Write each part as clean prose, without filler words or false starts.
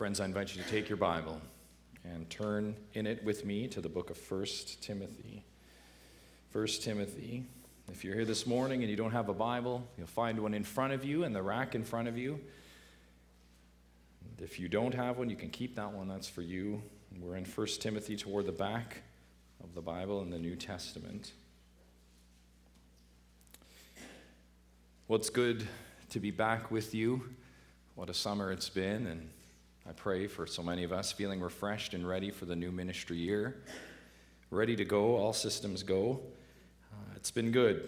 Friends, I invite you to take your Bible and turn in it with me to the book of 1 Timothy. 1 Timothy. If you're here this morning and you don't have a Bible, you'll find one in front of you in the rack in front of you. And if you don't have one, you can keep that one. That's for you. We're in 1 Timothy toward the back of the Bible in the New Testament. Well, it's good to be back with you. What a summer it's been, and I pray for so many of us feeling refreshed and ready for the new ministry year. Ready to go, all systems go. It's been good.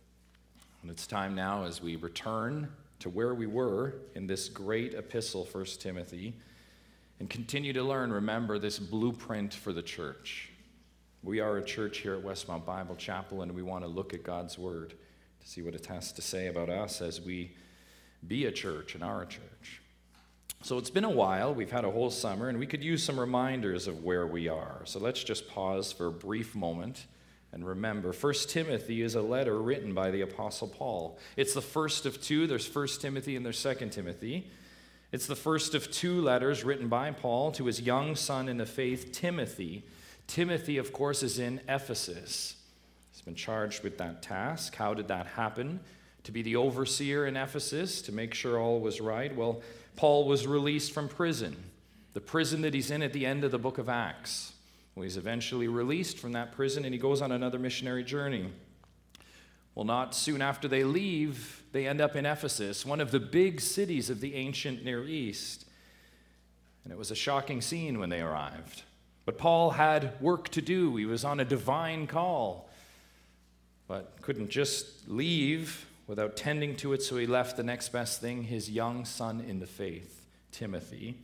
And it's time now as we return to where we were in this great epistle, 1 Timothy, and continue to learn, remember, this blueprint for the church. We are a church here at Westmount Bible Chapel, and we want to look at God's Word to see what it has to say about us as we be a church and are a church. So it's been a while, we've had a whole summer, and we could use some reminders of where we are. So let's just pause for a brief moment and remember, 1 Timothy is a letter written by the Apostle Paul. It's the first of two. There's 1 Timothy and there's 2 Timothy. It's the first of two letters written by Paul to his young son in the faith, Timothy. Timothy, of course, is in Ephesus. He's been charged with that task. How did that happen? To be the overseer in Ephesus, to make sure all was right. Well, Paul was released from prison, the prison that he's in at the end of the book of Acts. Well, he's eventually released from that prison, and he goes on another missionary journey. Well, not soon after they leave, they end up in Ephesus, one of the big cities of the ancient Near East. And it was a shocking scene when they arrived. But Paul had work to do. He was on a divine call, but couldn't just leave without tending to it, so he left the next best thing, his young son in the faith, Timothy.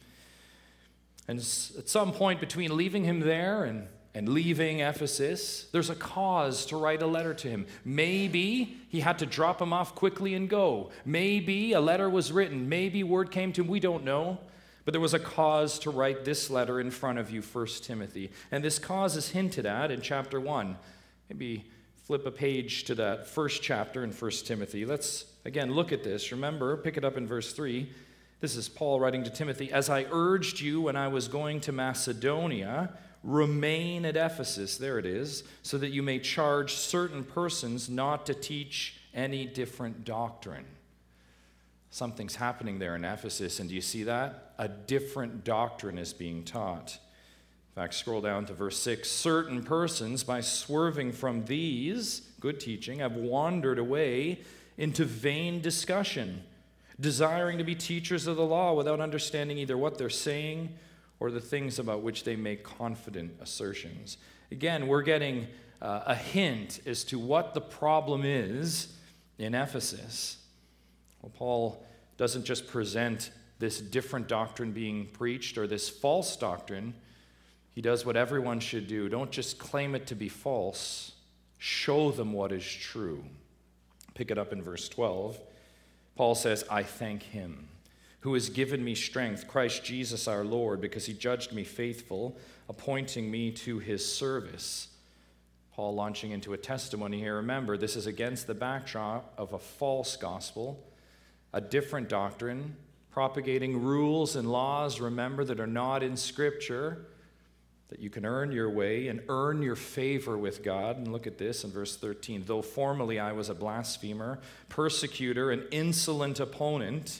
And at some point between leaving him there and leaving Ephesus, there's a cause to write a letter to him. Maybe he had to drop him off quickly and go. Maybe a letter was written. Maybe word came to him. We don't know. But there was a cause to write this letter in front of you, 1 Timothy. And this cause is hinted at in chapter 1. Maybe flip a page to that first chapter in 1 Timothy. Let's, again, look at this. Remember, pick it up in verse 3. This is Paul writing to Timothy. As I urged you when I was going to Macedonia, remain at Ephesus, there it is, so that you may charge certain persons not to teach any different doctrine. Something's happening there in Ephesus, and do you see that? A different doctrine is being taught. In fact, scroll down to verse 6. Certain persons, by swerving from these, good teaching, have wandered away into vain discussion, desiring to be teachers of the law without understanding either what they're saying or the things about which they make confident assertions. Again, we're getting a hint as to what the problem is in Ephesus. Well, Paul doesn't just present this different doctrine being preached or this false doctrine. He does what everyone should do. Don't just claim it to be false. Show them what is true. Pick it up in verse 12. Paul says, I thank him who has given me strength, Christ Jesus our Lord, because he judged me faithful, appointing me to his service. Paul launching into a testimony here. Remember, this is against the backdrop of a false gospel, a different doctrine, propagating rules and laws, remember, that are not in Scripture, that you can earn your way and earn your favor with God. And look at this in verse 13. Though formerly I was a blasphemer, persecutor, an insolent opponent,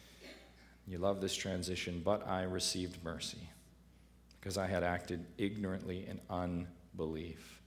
you love this transition, but I received mercy because I had acted ignorantly in unbelief.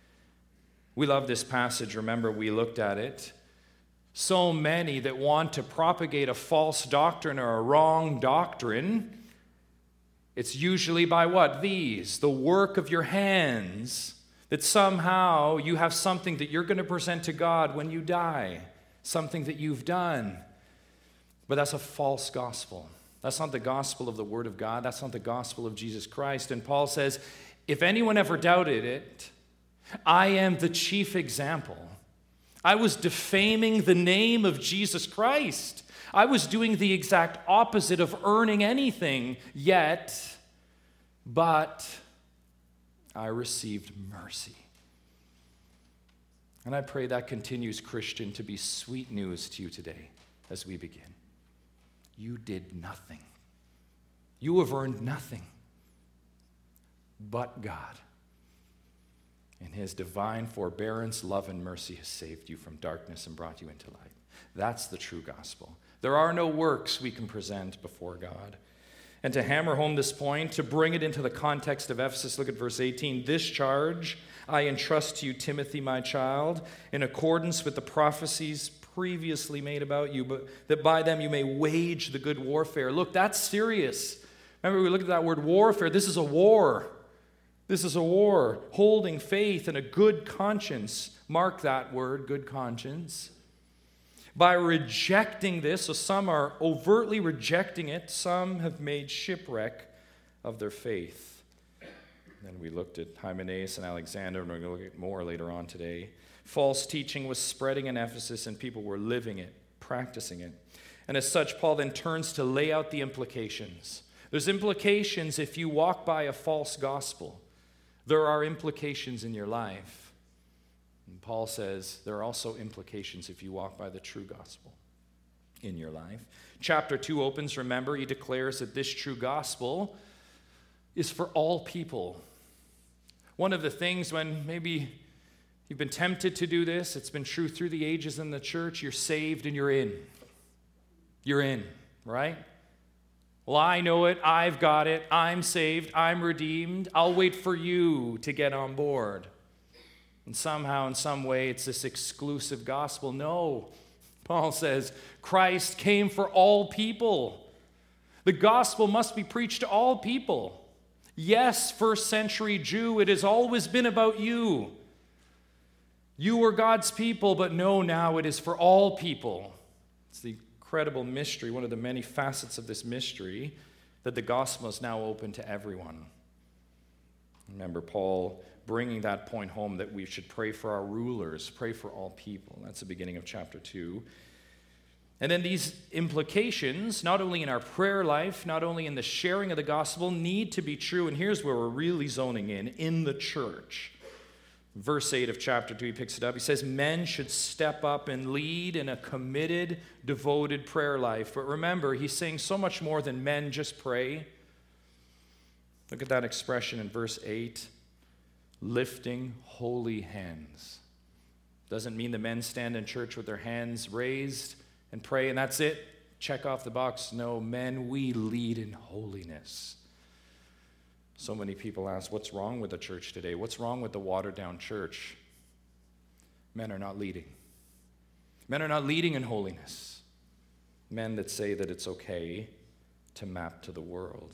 We love this passage. Remember, we looked at it. So many that want to propagate a false doctrine or a wrong doctrine. It's usually by what? These, the work of your hands, that somehow you have something that you're going to present to God when you die, something that you've done. But that's a false gospel. That's not the gospel of the Word of God. That's not the gospel of Jesus Christ. And Paul says, if anyone ever doubted it, I am the chief example. I was defaming the name of Jesus Christ. I was doing the exact opposite of earning anything, but I received mercy. And I pray that continues, Christian, to be sweet news to you today as we begin. You did nothing. You have earned nothing but God. In his divine forbearance, love, and mercy has saved you from darkness and brought you into light. That's the true gospel. There are no works we can present before God. And to hammer home this point, to bring it into the context of Ephesus, look at verse 18. This charge I entrust to you, Timothy, my child, in accordance with the prophecies previously made about you, but that by them you may wage the good warfare. Look, that's serious. Remember, we looked at that word warfare. This is a war. This is a war. Holding faith and a good conscience. Mark that word, good conscience. By rejecting this, so some are overtly rejecting it, some have made shipwreck of their faith. Then we looked at Hymenaeus and Alexander, and we're going to look at more later on today. False teaching was spreading in Ephesus, and people were living it, practicing it. And as such, Paul then turns to lay out the implications. There's implications if you walk by a false gospel. There are implications in your life. And Paul says there are also implications if you walk by the true gospel in your life. Chapter 2 opens, remember, he declares that this true gospel is for all people. One of the things when maybe you've been tempted to do this, it's been true through the ages in the church, you're saved and you're in. You're in, right? Well, I know it, I've got it, I'm saved, I'm redeemed, I'll wait for you to get on board. And somehow, in some way, it's this exclusive gospel. No, Paul says, Christ came for all people. The gospel must be preached to all people. Yes, first century Jew, it has always been about you. You were God's people, but no, now it is for all people. It's the incredible mystery, one of the many facets of this mystery, that the gospel is now open to everyone. Remember Paul bringing that point home that we should pray for our rulers, pray for all people. That's the beginning of chapter 2. And then these implications, not only in our prayer life, not only in the sharing of the gospel, need to be true. And here's where we're really zoning in the church. Verse 8 of chapter 2, he picks it up. He says, men should step up and lead in a committed, devoted prayer life. But remember, he's saying so much more than men just pray. Look at that expression in verse 8. Lifting holy hands. Doesn't mean the men stand in church with their hands raised and pray and that's it. Check off the box. No, men, we lead in holiness. So many people ask, what's wrong with the church today? What's wrong with the watered-down church? Men are not leading. Men are not leading in holiness. Men that say that it's okay to map to the world.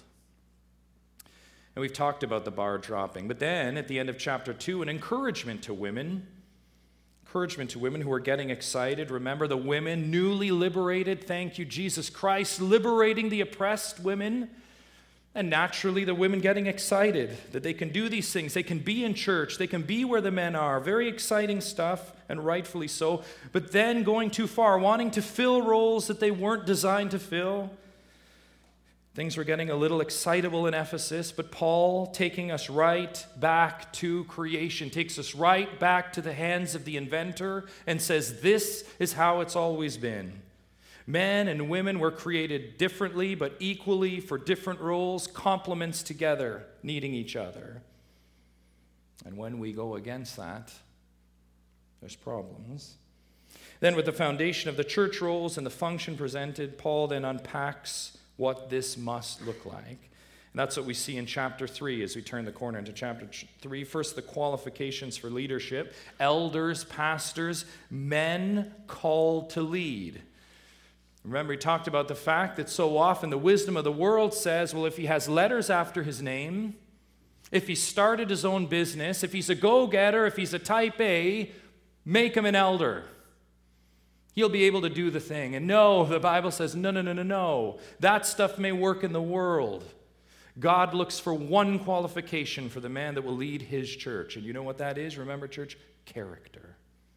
And we've talked about the bar dropping. But then, at the end of chapter 2, an encouragement to women. Encouragement to women who are getting excited. Remember the women newly liberated. Thank you, Jesus Christ, liberating the oppressed women. And naturally, the women getting excited that they can do these things. They can be in church. They can be where the men are. Very exciting stuff, and rightfully so. But then going too far, wanting to fill roles that they weren't designed to fill. Things were getting a little excitable in Ephesus, but Paul, taking us right back to creation, takes us right back to the hands of the inventor and says, this is how it's always been. Men and women were created differently, but equally for different roles, complements together, needing each other. And when we go against that, there's problems. Then with the foundation of the church roles and the function presented, Paul then unpacks what this must look like. And that's what we see in chapter 3 as we turn the corner into chapter 3. First, the qualifications for leadership. Elders, pastors, men called to lead. Remember, he talked about the fact that so often the wisdom of the world says, well, if he has letters after his name, if he started his own business, if he's a go-getter, if he's a type A, make him an elder. He'll be able to do the thing. And no, the Bible says, no. That stuff may work in the world. God looks for one qualification for the man that will lead his church. And you know what that is? Remember, church? Character.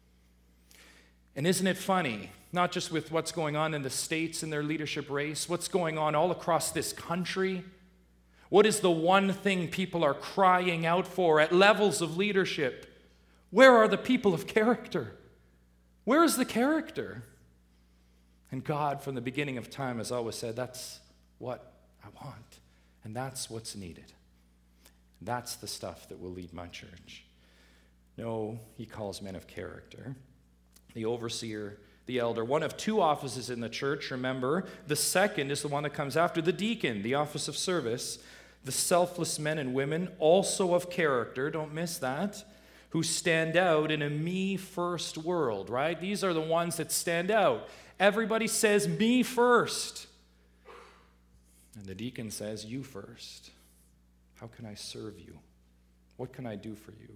And isn't it funny, not just with what's going on in the States in their leadership race, what's going on all across this country? What is the one thing people are crying out for at levels of leadership? Where are the people of character? Where is the character? And God, from the beginning of time, has always said, that's what I want. And that's what's needed. That's the stuff that will lead my church. No, he calls men of character. The overseer, the elder, one of two offices in the church, remember. The second is the one that comes after the deacon, the office of service. The selfless men and women, also of character, don't miss that, who stand out in a me-first world, right? These are the ones that stand out. Everybody says, me first. And the deacon says, you first. How can I serve you? What can I do for you?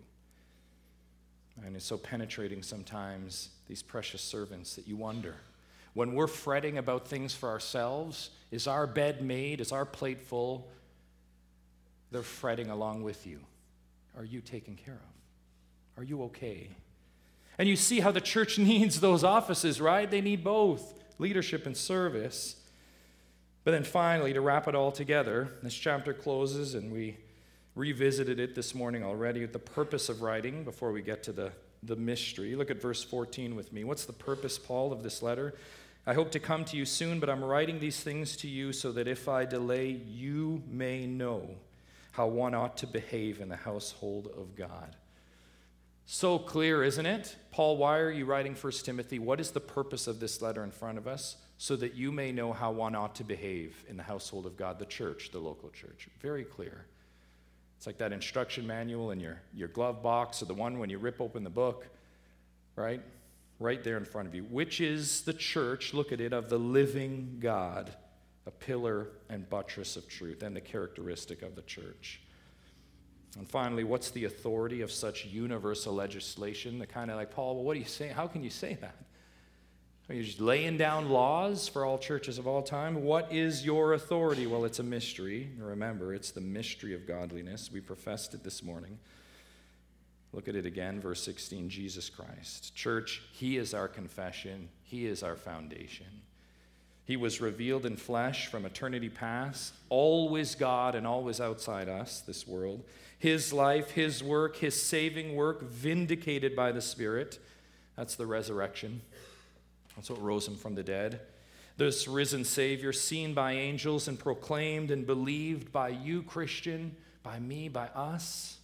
And it's so penetrating sometimes, these precious servants, that you wonder. When we're fretting about things for ourselves, is our bed made? Is our plate full? They're fretting along with you. Are you taken care of? Are you okay? And you see how the church needs those offices, right? They need both, leadership and service. But then finally, to wrap it all together, this chapter closes, and we revisited it this morning already, the purpose of writing before we get to the mystery. Look at verse 14 with me. What's the purpose, Paul, of this letter? I hope to come to you soon, but I'm writing these things to you so that if I delay, you may know how one ought to behave in the household of God. So clear, isn't it? Paul, why are you writing 1 Timothy? What is the purpose of this letter in front of us? So that you may know how one ought to behave in the household of God, the church, the local church. Very clear. It's like that instruction manual in your glove box, or the one when you rip open the book, right? Right there in front of you. Which is the church, look at it, of the living God, a pillar and buttress of truth, and the characteristic of the church. And finally, what's the authority of such universal legislation? The kind of like, Paul, well, what do you say? How can you say that? Are you just laying down laws for all churches of all time? What is your authority? Well, it's a mystery. Remember, it's the mystery of godliness. We professed it this morning. Look at it again, verse 16, Jesus Christ. Church, he is our confession. He is our foundation. He was revealed in flesh from eternity past, always God and always outside us, this world. His life, his work, his saving work, vindicated by the Spirit. That's the resurrection. That's what rose him from the dead. This risen Savior, seen by angels and proclaimed and believed by you, Christian, by me, by us.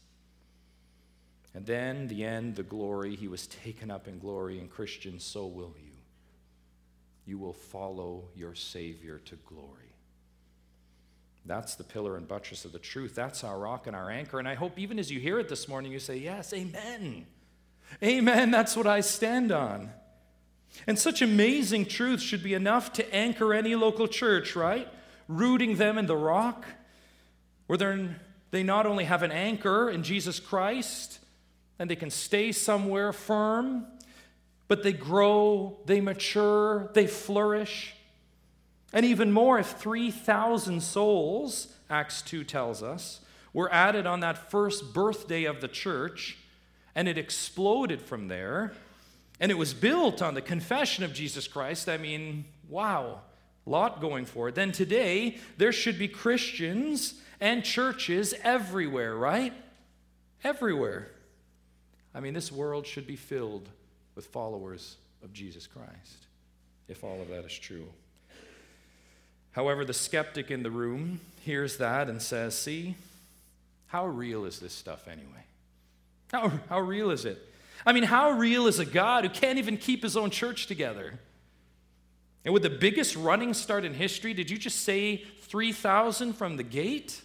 And then the end, the glory. He was taken up in glory, and Christian, so will you. You will follow your Savior to glory. That's the pillar and buttress of the truth. That's our rock and our anchor. And I hope even as you hear it this morning, you say, yes, amen. Amen, that's what I stand on. And such amazing truth should be enough to anchor any local church, right? Rooting them in the rock, where they not only have an anchor in Jesus Christ, and they can stay somewhere firm, but they grow, they mature, they flourish. And even more, if 3,000 souls, Acts 2 tells us, were added on that first birthday of the church, and it exploded from there, and it was built on the confession of Jesus Christ. I mean, wow, a lot going for it. Then today, there should be Christians and churches everywhere, right? Everywhere. I mean, this world should be filled with followers of Jesus Christ, if all of that is true. However, the skeptic in the room hears that and says, see, how real is this stuff anyway? How real is it? I mean, how real is a God who can't even keep his own church together? And with the biggest running start in history, did you just say 3,000 from the gate?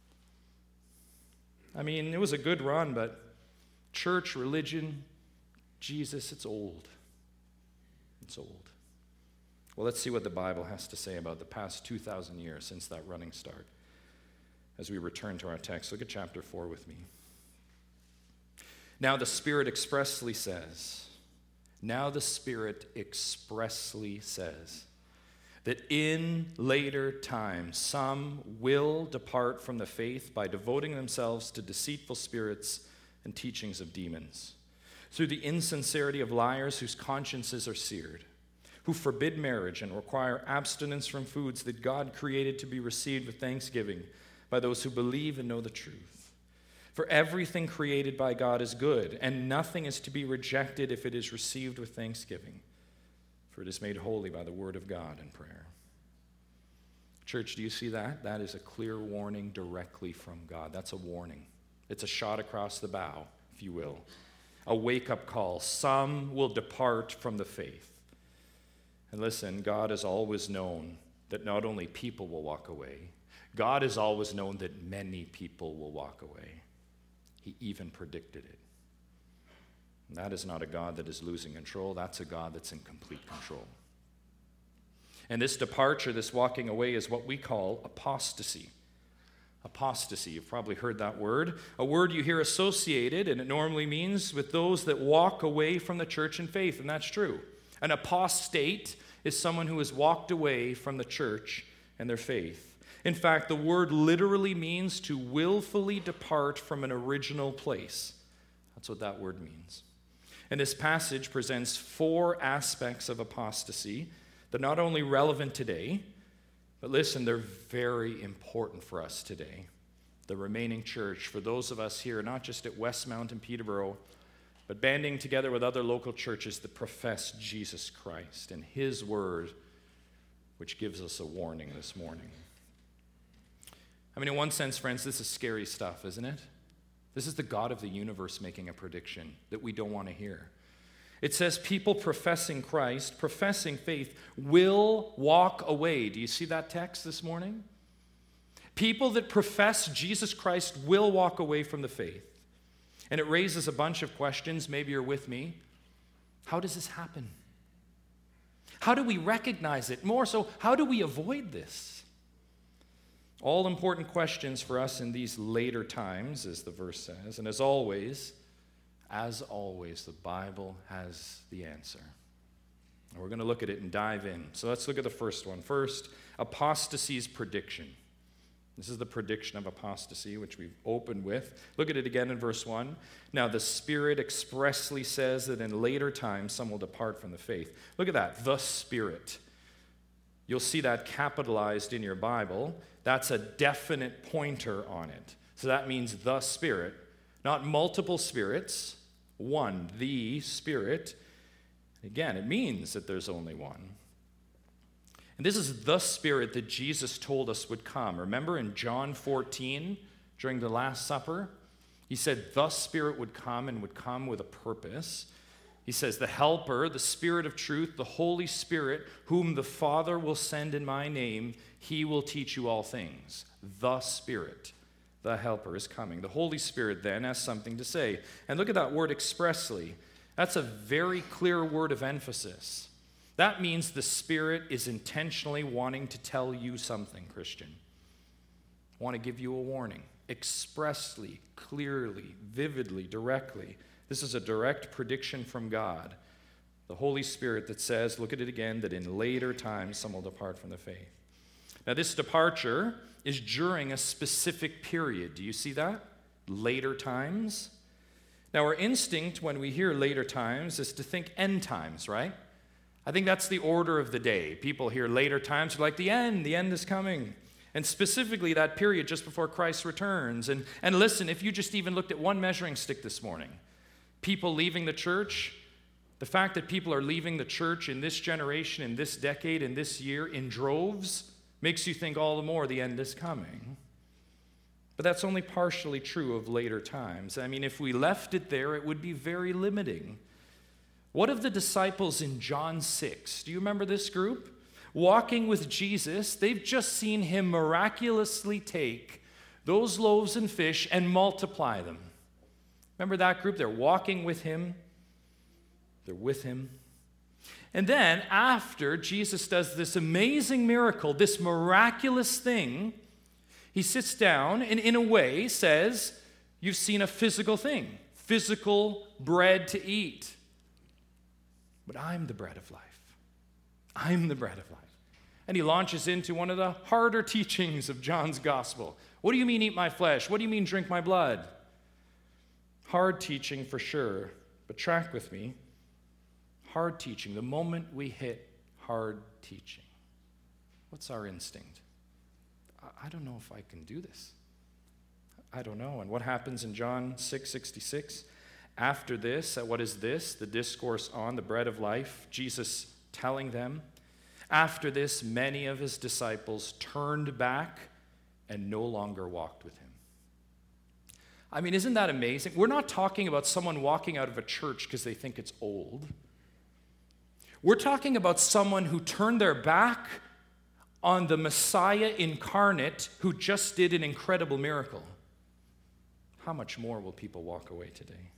I mean, it was a good run, but church, religion, Jesus, it's old. It's old. Well, let's see what the Bible has to say about the past 2,000 years since that running start. As we return to our text, look at chapter 4 with me. Now the Spirit expressly says that in later times some will depart from the faith by devoting themselves to deceitful spirits and teachings of demons, through the insincerity of liars whose consciences are seared, who forbid marriage and require abstinence from foods that God created to be received with thanksgiving by those who believe and know the truth. For everything created by God is good, and nothing is to be rejected if it is received with thanksgiving, for it is made holy by the word of God and prayer. Church, do you see that? That is a clear warning directly from God. That's a warning. It's a shot across the bow, if you will. A wake-up call. Some will depart from the faith. And listen, God has always known that not only people will walk away, God has always known that many people will walk away. He even predicted it. And that is not a God that is losing control. That's a God that's in complete control. And this departure, this walking away, is what we call apostasy. Apostasy, you've probably heard that word. A word you hear associated, and it normally means with those that walk away from the church and faith, and that's true. An apostate is someone who has walked away from the church and their faith. In fact, the word literally means to willfully depart from an original place. That's what that word means. And this passage presents 4 aspects of apostasy. They're not only relevant today, but listen, they're very important for us today. The remaining church, for those of us here, not just at Westmount and Peterborough, but banding together with other local churches that profess Jesus Christ and His word, which gives us a warning this morning. I mean, in one sense, friends, this is scary stuff, isn't it? This is the God of the universe making a prediction that we don't want to hear. It says people professing Christ, professing faith, will walk away. Do you see that text this morning? People that profess Jesus Christ will walk away from the faith. And it raises a bunch of questions. Maybe you're with me. How does this happen? How do we recognize it? More so, how do we avoid this? All important questions for us in these later times, as the verse says. And as always, the Bible has the answer. And we're going to look at it and dive in. So let's look at the first one. First, apostasy's prediction. This is the prediction of apostasy, which we've opened with. Look at it again in verse 1. Now, the Spirit expressly says that in later times some will depart from the faith. Look at that, the Spirit. You'll see that capitalized in your Bible. That's a definite pointer on it. So that means the Spirit. Not multiple spirits, one, the Spirit. Again, it means that there's only one. And this is the Spirit that Jesus told us would come. Remember in John 14, during the Last Supper, he said the Spirit would come and would come with a purpose. He says, the Helper, the Spirit of truth, the Holy Spirit, whom the Father will send in my name, He will teach you all things. The Spirit. The Helper is coming. The Holy Spirit then has something to say. And look at that word expressly. That's a very clear word of emphasis. That means the Spirit is intentionally wanting to tell you something, Christian. I want to give you a warning. Expressly, clearly, vividly, directly. This is a direct prediction from God. The Holy Spirit that says, look at it again, that in later times some will depart from the faith. Now this departure is during a specific period. Do you see that? Later times. Now our instinct when we hear later times is to think end times, right? I think that's the order of the day. People hear later times, they're like the end is coming. And specifically that period just before Christ returns. And listen, if you just even looked at one measuring stick this morning, people leaving the church, the fact that people are leaving the church in this generation, in this decade, in this year, in droves, makes you think all the more the end is coming. But that's only partially true of later times. I mean, if we left it there, it would be very limiting. What of the disciples in John 6? Do you remember this group? Walking with Jesus, they've just seen Him miraculously take those loaves and fish and multiply them. Remember that group? They're walking with Him. They're with Him. And then after Jesus does this amazing miracle, this miraculous thing, He sits down and in a way says, you've seen a physical thing, physical bread to eat. But I'm the bread of life. I'm the bread of life. And He launches into one of the harder teachings of John's gospel. What do you mean eat my flesh? What do you mean drink my blood? Hard teaching for sure, but track with me. Hard teaching, the moment we hit hard teaching, what's our instinct? I don't know if I can do this. I don't know. And what happens in John 6:66? After this, what is this? The discourse on the bread of life, Jesus telling them, After this, many of his disciples turned back and no longer walked with him. I mean, isn't that amazing? We're not talking about someone walking out of a church because they think it's old. We're talking about someone who turned their back on the Messiah incarnate who just did an incredible miracle. How much more will people walk away today?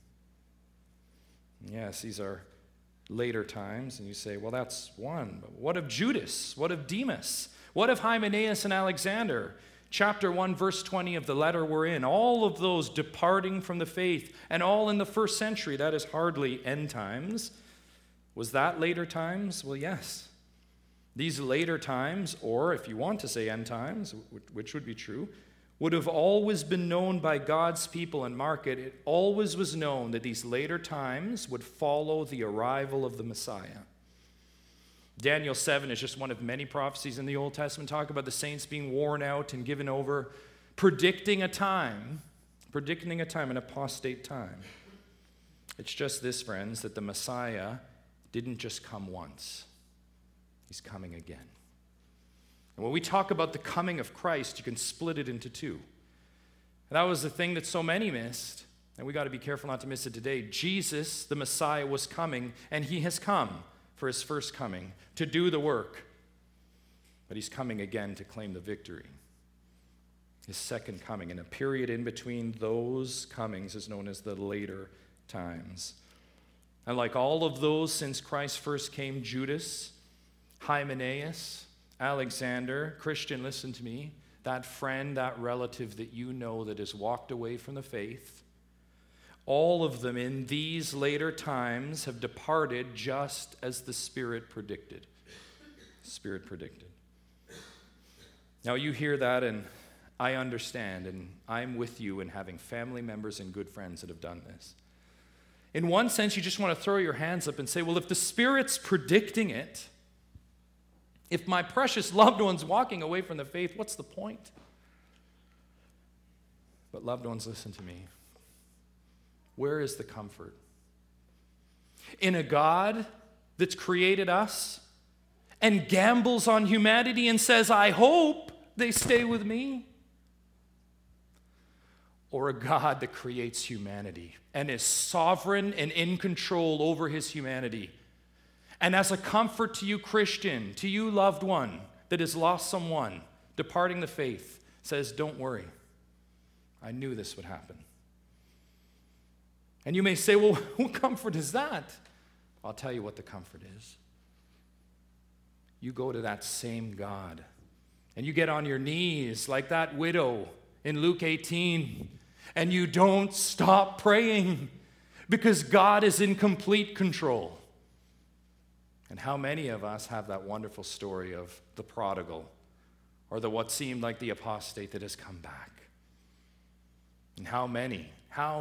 Yes, these are later times, and you say, well, that's one. But what of Judas? What of Demas? What of Hymenaeus and Alexander? Chapter 1, verse 20 of the letter we're in. All of those departing from the faith, and all in the first century. That is hardly end times. Was that later times? Well, yes. These later times, or if you want to say end times, which would be true, would have always been known by God's people and market. It always was known that these later times would follow the arrival of the Messiah. Daniel 7 is just one of many prophecies in the Old Testament talk about the saints being worn out and given over, predicting a time, an apostate time. It's just this, friends, that the Messiah didn't just come once. He's coming again. And when we talk about the coming of Christ, you can split it into two. And that was the thing that so many missed, and we got to be careful not to miss it today. Jesus, the Messiah, was coming, and he has come for his first coming to do the work. But he's coming again to claim the victory. His second coming, and a period in between those comings is known as the later times. And like all of those since Christ first came, Judas, Hymenaeus, Alexander, Christian, listen to me, that friend, that relative that you know that has walked away from the faith, all of them in these later times have departed just as the Spirit predicted. Spirit predicted. Now you hear that, and I understand, and I'm with you in having family members and good friends that have done this. In one sense, you just want to throw your hands up and say, well, if the Spirit's predicting it, if my precious loved one's walking away from the faith, what's the point? But loved ones, listen to me. Where is the comfort? In a God that's created us and gambles on humanity and says, I hope they stay with me? Or a God that creates humanity and is sovereign and in control over his humanity? And as a comfort to you, Christian, to you, loved one, that has lost someone, departing the faith, says, don't worry. I knew this would happen. And you may say, well, what comfort is that? I'll tell you what the comfort is. You go to that same God, and you get on your knees like that widow in Luke 18, and you don't stop praying because God is in complete control. And how many of us have that wonderful story of the prodigal or the what seemed like the apostate that has come back? And how many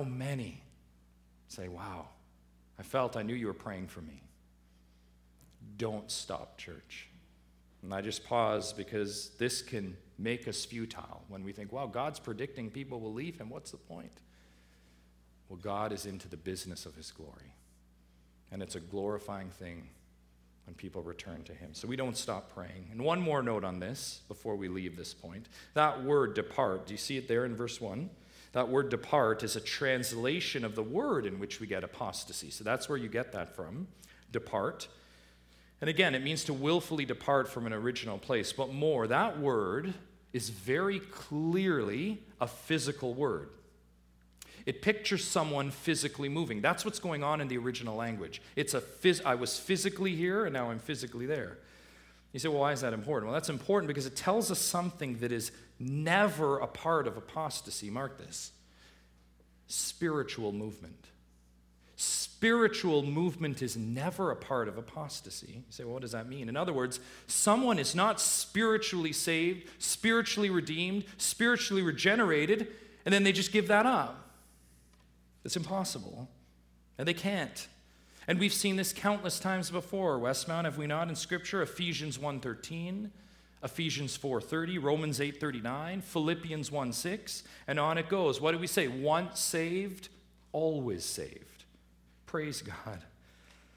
say, wow, I knew you were praying for me. Don't stop, church. And I just pause because this can make us futile when we think, wow, God's predicting people will leave him. What's the point? Well, God is into the business of his glory. And it's a glorifying thing when people return to him. So we don't stop praying. And one more note on this before we leave this point. That word depart, do you see it there in verse 1? That word depart is a translation of the word in which we get apostasy. So that's where you get that from, depart. And again, it means to willfully depart from an original place. But more, that word is very clearly a physical word. It pictures someone physically moving. That's what's going on in the original language. I was physically here, and now I'm physically there. You say, well, why is that important? Well, that's important because it tells us something that is never a part of apostasy. Mark this. Spiritual movement. Spiritual movement is never a part of apostasy. You say, well, what does that mean? In other words, someone is not spiritually saved, spiritually redeemed, spiritually regenerated, and then they just give that up. It's impossible. And they can't. And we've seen this countless times before. Westmount, have we not, in Scripture? Ephesians 1:13, Ephesians 4:30, Romans 8:39, Philippians 1:6, and on it goes. What do we say? Once saved, always saved. Praise God.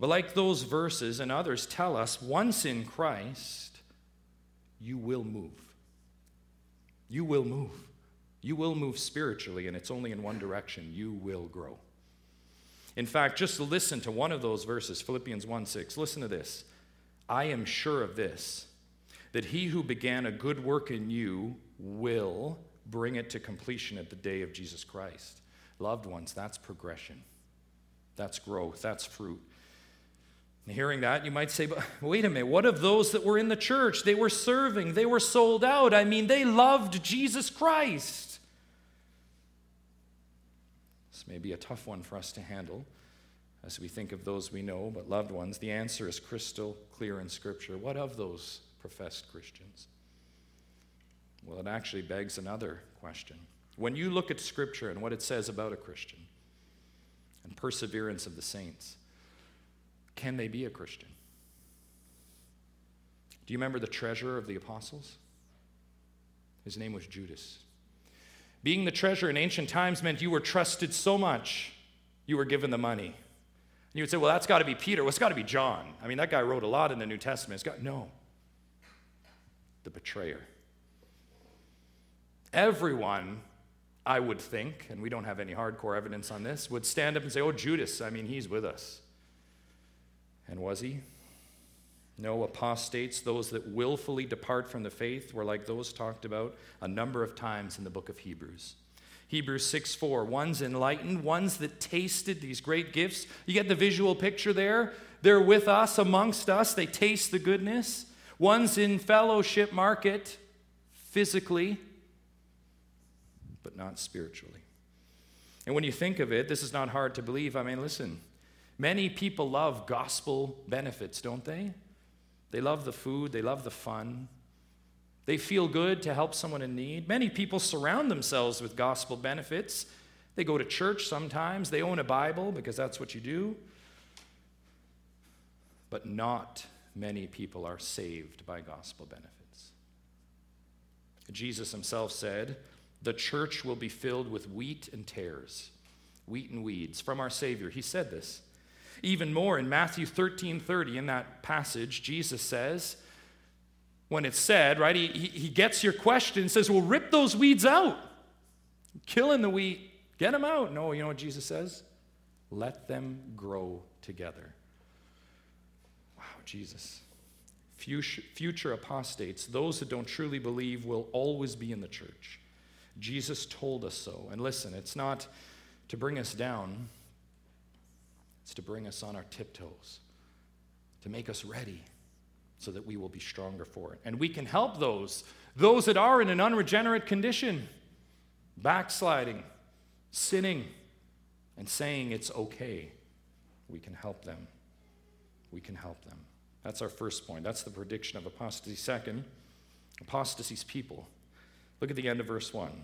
But like those verses and others tell us, once in Christ, you will move. You will move. You will move spiritually, and it's only in one direction. You will grow. In fact, just listen to one of those verses, Philippians 1:6. Listen to this. I am sure of this, that he who began a good work in you will bring it to completion at the day of Jesus Christ. Loved ones, that's progression. That's growth. That's fruit. And hearing that, you might say, but wait a minute, what of those that were in the church? They were serving. They were sold out. I mean, they loved Jesus Christ. This may be a tough one for us to handle as we think of those we know, but loved ones, the answer is crystal clear in Scripture. What of those professed Christians? Well, it actually begs another question. When you look at Scripture and what it says about a Christian and perseverance of the saints, can they be a Christian? Do you remember the treasurer of the apostles? His name was Judas. Being the treasurer in ancient times meant you were trusted so much, you were given the money. And you would say, well, that's got to be Peter. Well, it's got to be John. I mean, that guy wrote a lot in the New Testament. No. The betrayer. Everyone, I would think, and we don't have any hardcore evidence on this, would stand up and say, oh, Judas, I mean, he's with us. And was he? No, apostates, those that willfully depart from the faith, were like those talked about a number of times in the book of Hebrews. Hebrews 6:4, one's enlightened, ones that tasted these great gifts. You get the visual picture there? They're with us, amongst us. They taste the goodness. One's in fellowship market, physically, but not spiritually. And when you think of it, this is not hard to believe. I mean, listen, many people love gospel benefits, don't they? They love the food, they love the fun. They feel good to help someone in need. Many people surround themselves with gospel benefits. They go to church sometimes, they own a Bible because that's what you do. But not many people are saved by gospel benefits. Jesus himself said, the church will be filled with wheat and tares, wheat and weeds. From our Savior, he said this. Even more, in Matthew 13:30, in that passage, Jesus says, when it's said, right, he gets your question and says, well, rip those weeds out. Killing the wheat, get them out. No, you know what Jesus says? Let them grow together. Wow, Jesus. Future apostates, those that don't truly believe, will always be in the church. Jesus told us so. And listen, it's not to bring us down. It's to bring us on our tiptoes, to make us ready so that we will be stronger for it. And we can help those that are in an unregenerate condition, backsliding, sinning, and saying it's okay. We can help them. We can help them. That's our first point. That's the prediction of apostasy. Second, apostasy's people. Look at the end of verse 1.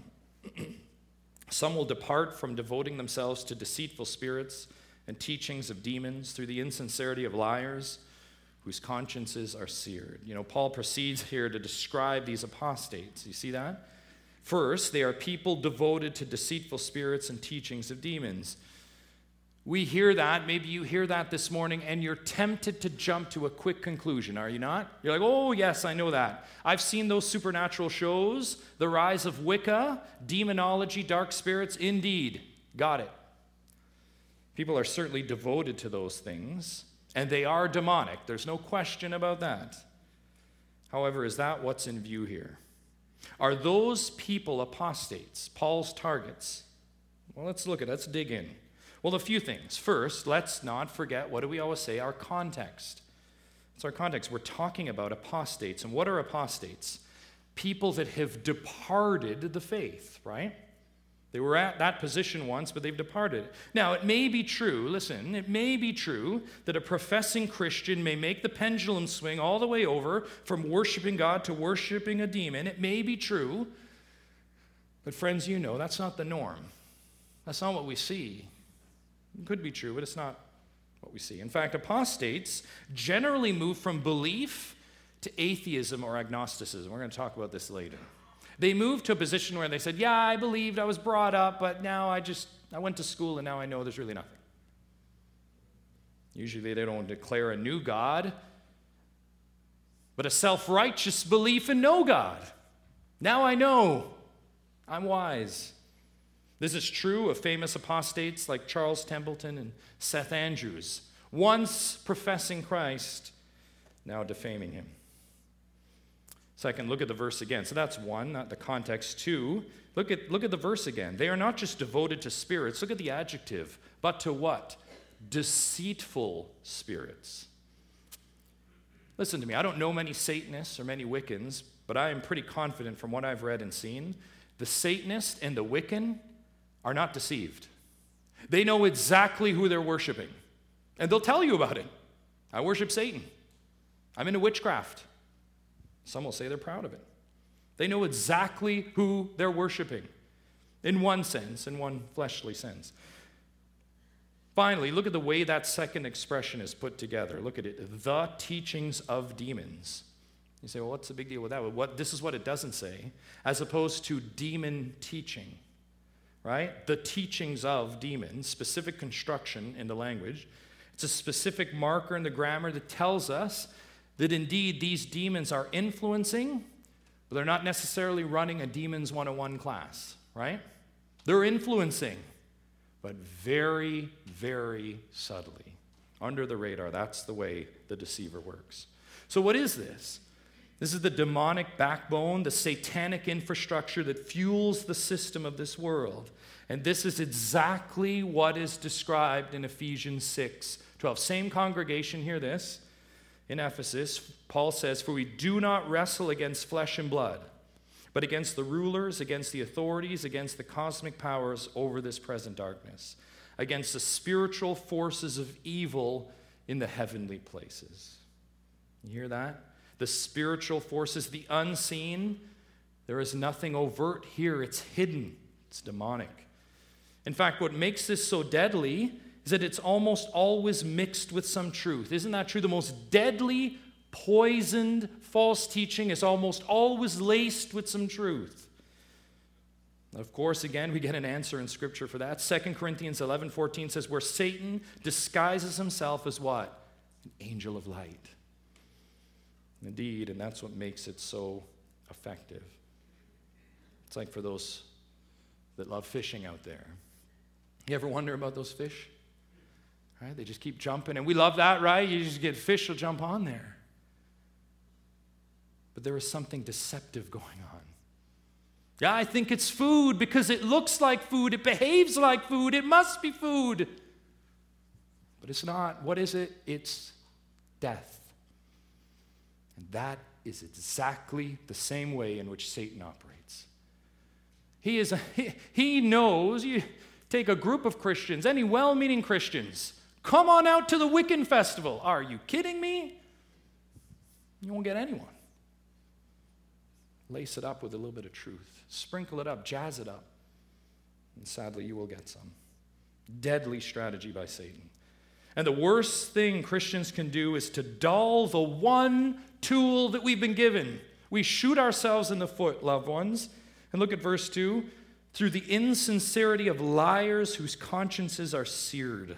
Some will depart from devoting themselves to deceitful spirits and teachings of demons through the insincerity of liars whose consciences are seared. You know, Paul proceeds here to describe these apostates. You see that? First, they are people devoted to deceitful spirits and teachings of demons. We hear that, maybe you hear that this morning, and you're tempted to jump to a quick conclusion, are you not? You're like, oh, yes, I know that. I've seen those supernatural shows, the rise of Wicca, demonology, dark spirits, indeed. Got it. People are certainly devoted to those things, and they are demonic. There's no question about that. However, is that what's in view here? Are those people apostates, Paul's targets? Well, let's dig in. Well, a few things. First, let's not forget, what do we always say? Our context. It's our context. We're talking about apostates. And what are apostates? People that have departed the faith, right? They were at that position once, but they've departed. Now, it may be true, listen, it may be true that a professing Christian may make the pendulum swing all the way over from worshiping God to worshiping a demon. It may be true. But friends, you know, that's not the norm. That's not what we see. It could be true, but it's not what we see. In fact, apostates generally move from belief to atheism or agnosticism. We're going to talk about this later. They moved to a position where they said, yeah, I believed, I was brought up, but now I went to school and now I know there's really nothing. Usually they don't declare a new God, but a self-righteous belief in no God. Now I know. I'm wise. This is true of famous apostates like Charles Templeton and Seth Andrews, once professing Christ, now defaming him. Second, look at the verse again. So that's one, not the context. Two, look at the verse again. They are not just devoted to spirits. Look at the adjective. But to what? Deceitful spirits. Listen to me. I don't know many Satanists or many Wiccans, but I am pretty confident from what I've read and seen, the Satanist and the Wiccan are not deceived. They know exactly who they're worshiping, and they'll tell you about it. I worship Satan. I'm into witchcraft. Some will say they're proud of it. They know exactly who they're worshiping, in one sense, in one fleshly sense. Finally, look at the way that second expression is put together. Look at it. The teachings of demons. You say, well, what's the big deal with that? Well, this is what it doesn't say, as opposed to demon teaching, right? The teachings of demons, specific construction in the language. It's a specific marker in the grammar that tells us that indeed these demons are influencing, but they're not necessarily running a Demons 101 class, right? They're influencing, but very, very subtly, under the radar. That's the way the deceiver works. So what is this? This is the demonic backbone, the satanic infrastructure that fuels the system of this world. And this is exactly what is described in Ephesians 6:12. Same congregation, hear this. In Ephesus, Paul says, "For we do not wrestle against flesh and blood, but against the rulers, against the authorities, against the cosmic powers over this present darkness, against the spiritual forces of evil in the heavenly places." You hear that? The spiritual forces, the unseen. There is nothing overt here. It's hidden. It's demonic. In fact, what makes this so deadly is that it's almost always mixed with some truth. Isn't that true? The most deadly, poisoned, false teaching is almost always laced with some truth. Of course, again, we get an answer in Scripture for that. 2 Corinthians 11:14 says, where Satan disguises himself as what? An angel of light. Indeed, and that's what makes it so effective. It's like for those that love fishing out there. You ever wonder about those fish? Right? They just keep jumping, and we love that, right? You just get fish will jump on there. But there is something deceptive going on. Yeah, I think it's food because it looks like food, it behaves like food, it must be food. But it's not. What is it? It's death. And that is exactly the same way in which Satan operates. He knows, you take a group of Christians, any well-meaning Christians, come on out to the Wiccan festival. Are you kidding me? You won't get anyone. Lace it up with a little bit of truth. Sprinkle it up, jazz it up. And sadly, you will get some. Deadly strategy by Satan. And the worst thing Christians can do is to dull the one tool that we've been given. We shoot ourselves in the foot, loved ones. And look at verse 2. Through the insincerity of liars whose consciences are seared.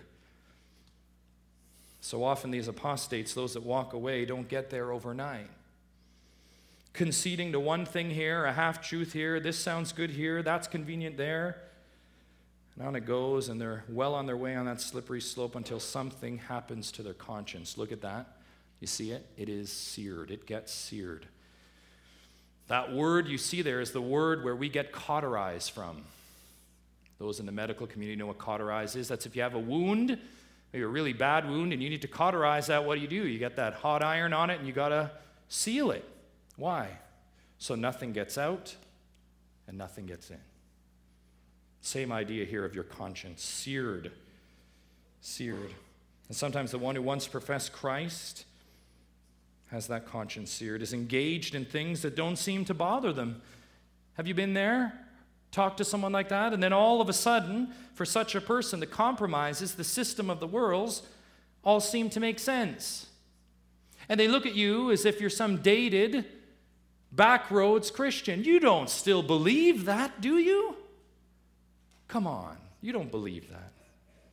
So often these apostates, those that walk away, don't get there overnight. Conceding to one thing here, a half-truth here, this sounds good here, that's convenient there. And on it goes, and they're well on their way on that slippery slope until something happens to their conscience. Look at that. You see it? It is seared. It gets seared. That word you see there is the word where we get cauterize from. Those in the medical community know what cauterize is. That's if you have a wound, maybe a really bad wound, and you need to cauterize that, what do? You get that hot iron on it, and you got to seal it. Why? So nothing gets out and nothing gets in. Same idea here of your conscience, seared. Seared. And sometimes the one who once professed Christ has that conscience seared, is engaged in things that don't seem to bother them. Have you been there? Talk to someone like that, and then all of a sudden, for such a person, the compromises, the system of the world, all seem to make sense. And they look at you as if you're some dated, backroads Christian. You don't still believe that, do you? Come on, you don't believe that.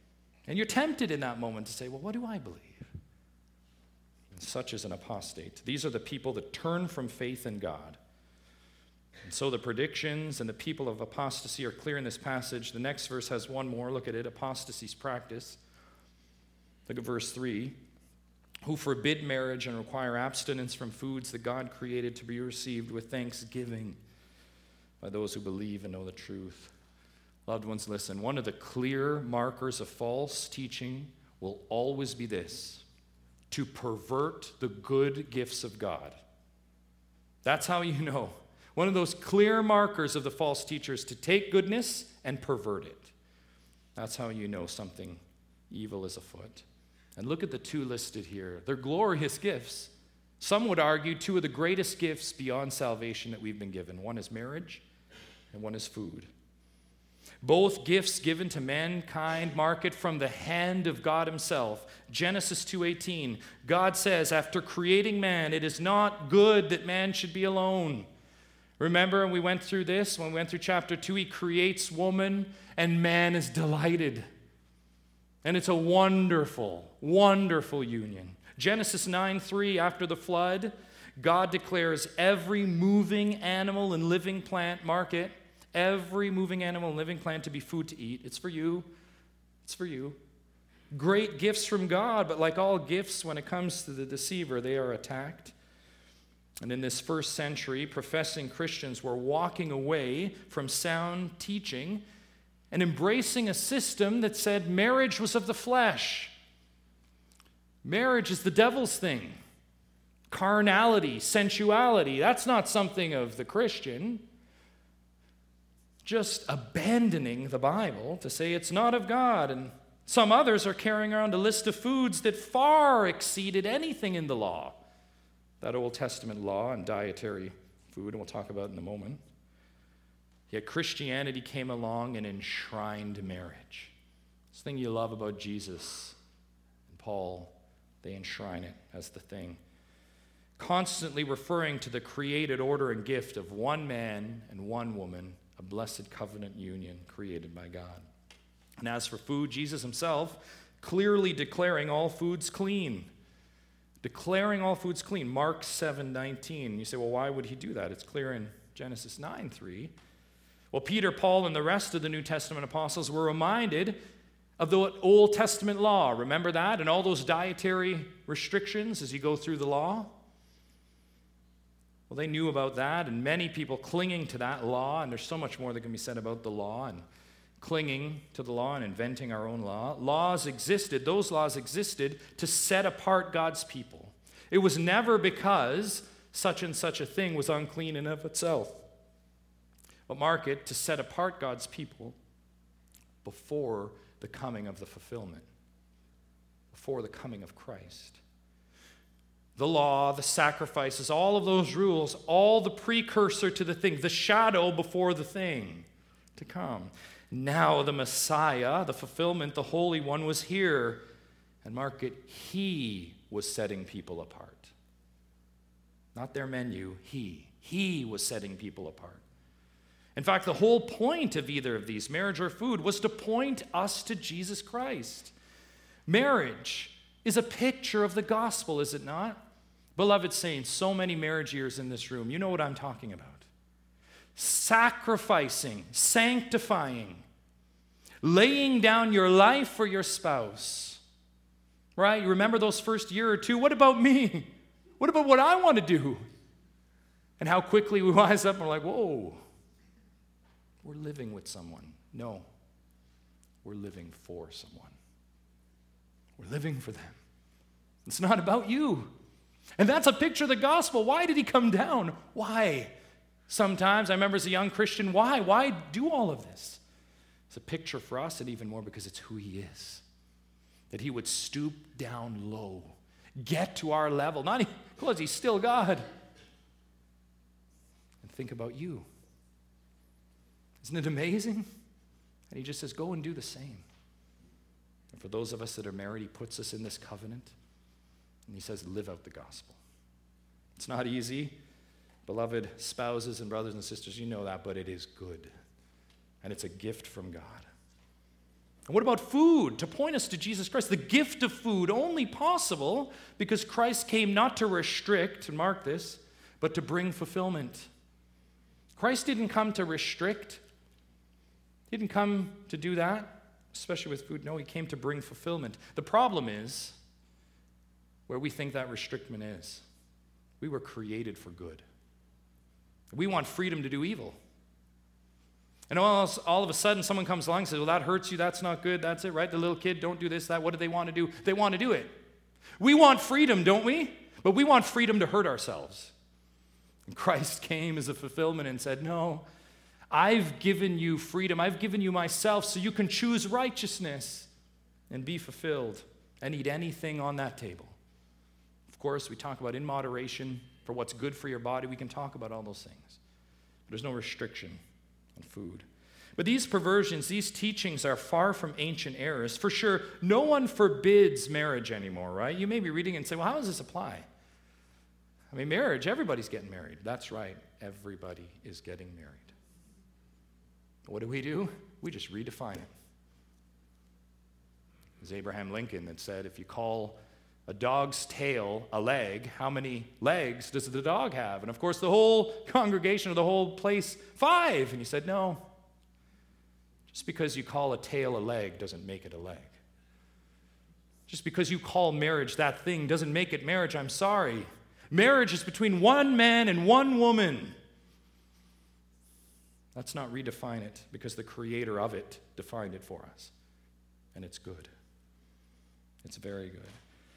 And you're tempted in that moment to say, well, what do I believe? And such is an apostate. These are the people that turn from faith in God. And so the predictions and the people of apostasy are clear in this passage. The next verse has one more. Look at it, apostasy's practice. Look at verse 3. Who forbid marriage and require abstinence from foods that God created to be received with thanksgiving by those who believe and know the truth. Loved ones, listen. One of the clear markers of false teaching will always be this: to pervert the good gifts of God. That's how you know. One of those clear markers of the false teachers, to take goodness and pervert it. That's how you know something evil is afoot. And look at the two listed here. They're glorious gifts. Some would argue two of the greatest gifts beyond salvation that we've been given. One is marriage and one is food. Both gifts given to mankind mark it from the hand of God himself. Genesis 2:18, God says, after creating man, it is not good that man should be alone. Remember, when we went through this, when we went through chapter 2, he creates woman and man is delighted. And it's a wonderful, wonderful union. Genesis 9:3, after the flood, God declares every moving animal and living plant, mark it, every moving animal and living plant to be food to eat. It's for you. It's for you. Great gifts from God, but like all gifts, when it comes to the deceiver, they are attacked. And in this first century, professing Christians were walking away from sound teaching and embracing a system that said marriage was of the flesh. Marriage is the devil's thing. Carnality, sensuality, that's not something of the Christian. Just abandoning the Bible to say it's not of God. And some others are carrying around a list of foods that far exceeded anything in the law. That Old Testament law and dietary food, and we'll talk about in a moment. Yet Christianity came along and enshrined marriage. This thing you love about Jesus and Paul, they enshrine it as the thing. Constantly referring to the created order and gift of one man and one woman, a blessed covenant union created by God. And as for food, Jesus himself clearly declaring all foods clean. Declaring all foods clean. Mark 7:19. You say, well, why would he do that? It's clear in Genesis 9:3. Well, Peter, Paul, and the rest of the New Testament apostles were reminded of the Old Testament law. Remember that? And all those dietary restrictions as you go through the law? Well, they knew about that, and many people clinging to that law, and there's so much more that can be said about the law, and clinging to the law and inventing our own law. Those laws existed to set apart God's people. It was never because such and such a thing was unclean in of itself. But mark it, to set apart God's people before the coming of the fulfillment, before the coming of Christ. The law, the sacrifices, all of those rules, all the precursor to the thing, the shadow before the thing to come. Now the Messiah, the fulfillment, the Holy One was here. And mark it, he was setting people apart. Not their menu, he. He was setting people apart. In fact, the whole point of either of these, marriage or food, was to point us to Jesus Christ. Marriage is a picture of the gospel, is it not? Beloved saints, so many marriage years in this room, you know what I'm talking about. Sacrificing, sanctifying, laying down your life for your spouse. Right? You remember those first year or two? What about me? What about what I want to do? And how quickly we wise up and we're like, whoa, we're living with someone. No, we're living for someone. We're living for them. It's not about you. And that's a picture of the gospel. Why did he come down? Why? Sometimes, I remember as a young Christian, why? Why do all of this? It's a picture for us, and even more because it's who he is. That he would stoop down low, get to our level, not because he's still God. And think about you. Isn't it amazing? And he just says, go and do the same. And for those of us that are married, he puts us in this covenant, and he says, live out the gospel. It's not easy. Beloved spouses and brothers and sisters, you know that, but it is good. And it's a gift from God. And what about food? To point us to Jesus Christ. The gift of food, only possible because Christ came not to restrict, and mark this, but to bring fulfillment. Christ didn't come to restrict. He didn't come to do that, especially with food. No, he came to bring fulfillment. The problem is where we think that restriction is. We were created for good. We want freedom to do evil. And all of a sudden, someone comes along and says, well, that hurts you, that's not good, that's it, right? The little kid, don't do this, that. What do they want to do? They want to do it. We want freedom, don't we? But we want freedom to hurt ourselves. And Christ came as a fulfillment and said, no, I've given you freedom. I've given you myself so you can choose righteousness and be fulfilled and eat anything on that table. Of course, we talk about in moderation for what's good for your body. We can talk about all those things. But there's no restriction on food. But these perversions, these teachings are far from ancient errors. For sure, no one forbids marriage anymore, right? You may be reading and say, well, how does this apply? I mean, marriage, everybody's getting married. That's right, everybody is getting married. What do? We just redefine it. It was Abraham Lincoln that said, if you call a dog's tail a leg, how many legs does the dog have? And of course, the whole congregation or the whole place, 5. And he said, no. Just because you call a tail a leg doesn't make it a leg. Just because you call marriage that thing doesn't make it marriage. I'm sorry. Marriage is between one man and one woman. Let's not redefine it because the creator of it defined it for us. And it's good. It's very good.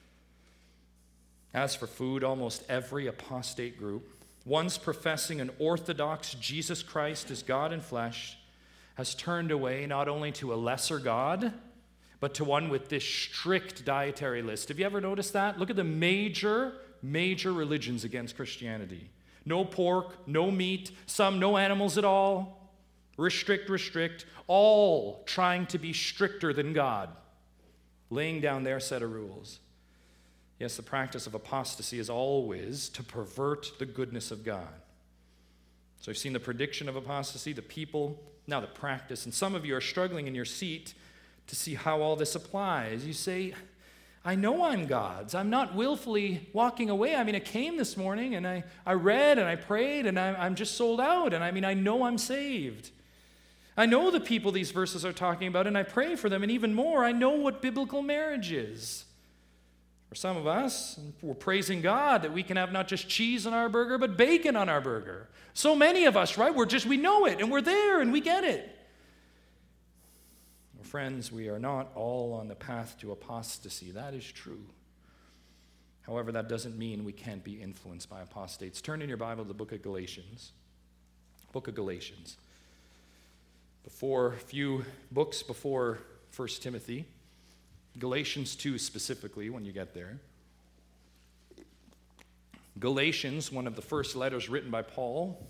As for food, almost every apostate group, once professing an orthodox Jesus Christ as God in flesh, has turned away not only to a lesser God, but to one with this strict dietary list. Have you ever noticed that? Look at the major religions against Christianity. No pork, no meat, some no animals at all. Restrict, all trying to be stricter than God, laying down their set of rules. Yes, the practice of apostasy is always to pervert the goodness of God. So I've seen the prediction of apostasy, the people, now the practice. And some of you are struggling in your seat to see how all this applies. You say, I know I'm God's. I'm not willfully walking away. I mean, I came this morning and I read and I prayed and I'm just sold out. And I know I'm saved. I know the people these verses are talking about and I pray for them. And even more, I know what biblical marriage is. For some of us, we're praising God that we can have not just cheese on our burger, but bacon on our burger. So many of us, right? We know it and we're there and we get it. Friends, we are not all on the path to apostasy. That is true. However, that doesn't mean we can't be influenced by apostates. Turn in your Bible to the book of Galatians. Book of Galatians. A few books before 1 Timothy. Galatians 2 specifically, when you get there. Galatians, one of the first letters written by Paul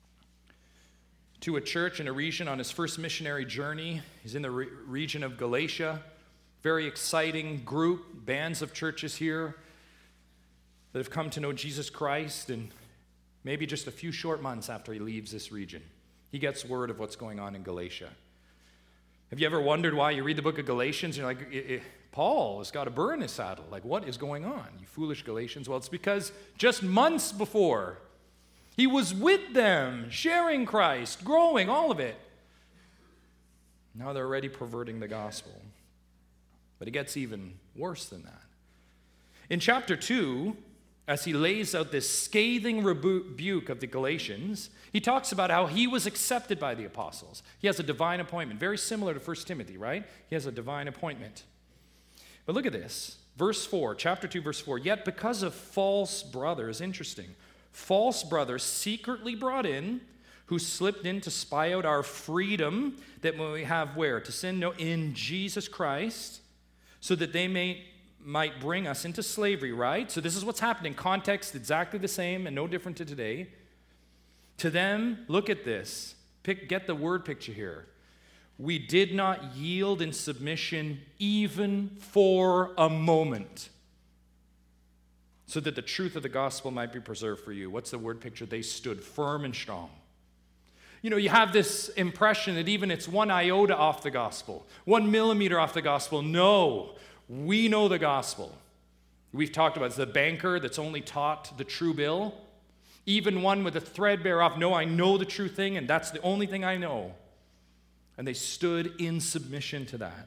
to a church in a region on his first missionary journey. He's in the region of Galatia. Very exciting group, bands of churches here that have come to know Jesus Christ, and maybe just a few short months after he leaves this region, he gets word of what's going on in Galatia. Have you ever wondered why you read the book of Galatians and you're like, Paul has got a burr in his saddle. Like, what is going on, you foolish Galatians? Well, it's because just months before, he was with them, sharing Christ, growing, all of it. Now they're already perverting the gospel. But it gets even worse than that. In chapter 2, as he lays out this scathing rebuke of the Galatians, he talks about how he was accepted by the apostles. He has a divine appointment, very similar to 1 Timothy, right? He has a divine appointment. But look at this, verse 4, chapter 2, verse 4. Yet because of false brothers, interesting, false brothers secretly brought in, who slipped in to spy out our freedom that we have where? To sin? No, in Jesus Christ, so that they might bring us into slavery, right? So this is what's happening. Context exactly the same and no different to today. To them, look at this. Get the word picture here. We did not yield in submission even for a moment, so that the truth of the gospel might be preserved for you. What's the word picture? They stood firm and strong. You have this impression that even it's 1 iota off the gospel, 1 millimeter off the gospel. No, we know the gospel. We've talked about it. It's the banker that's only taught the true bill. Even one with a threadbare off. No, I know the true thing, and that's the only thing I know. And they stood in submission to that.